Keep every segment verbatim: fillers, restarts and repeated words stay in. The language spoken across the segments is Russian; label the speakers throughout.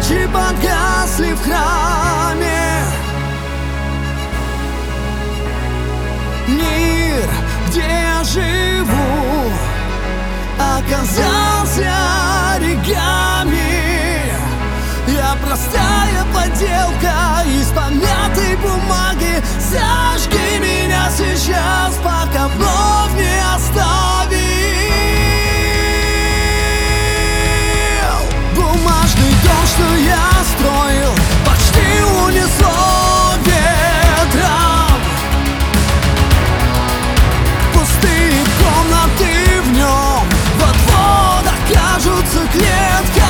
Speaker 1: Свечи погасли в храме. Мир, где я живу, оказался оригами. Я простая подделка из помятой бумаги. Зажги меня сейчас, пока вновь не оставил. Бумажный дом, что я строил, почти унесло ветром. Пустые комнаты в нем вот-вот окажутся клеткой.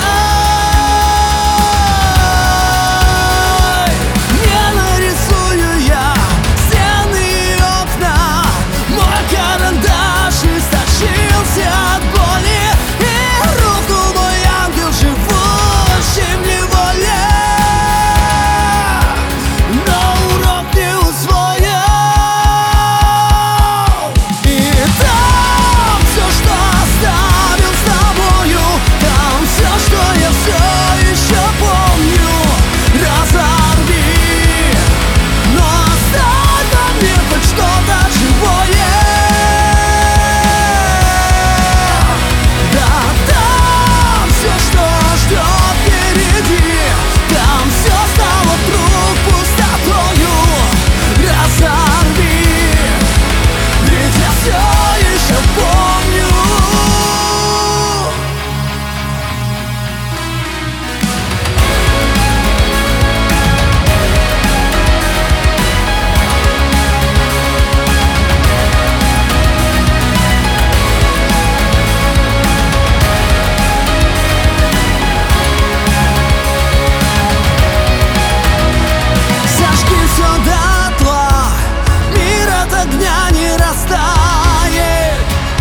Speaker 1: Не нарисую я стены и окна. Мой карандаш истощился от боли, и руку мой ангел, живущий в неволе. Но урок не усвоил. И там все, что оставил с тобою, там все, что я все еще помню, разорви, но оставь во мне хоть что-то живое. Да там все, что ждет впереди, там все стало вдруг пустотою. Разорви, ведь я все еще помню. Зажги все дотла, мир от огня не растает.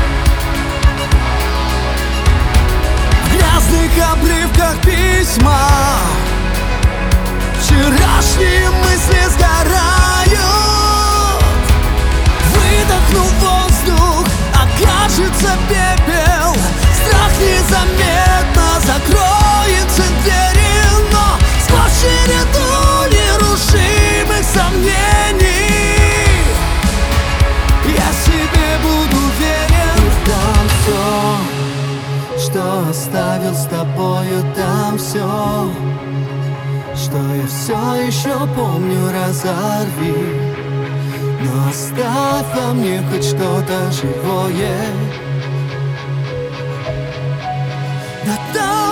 Speaker 1: В грязных обрывках письма вчерашние мысли сгорают. Выдохну воздух, окажется пепел. Страх незаметно закроется двери, но сквозь череду нерушимых сомнений я себе буду верен. И там все, что оставил с тобою, там все, что я все еще помню, разорви, но оставь во мне хоть что-то живое. Да там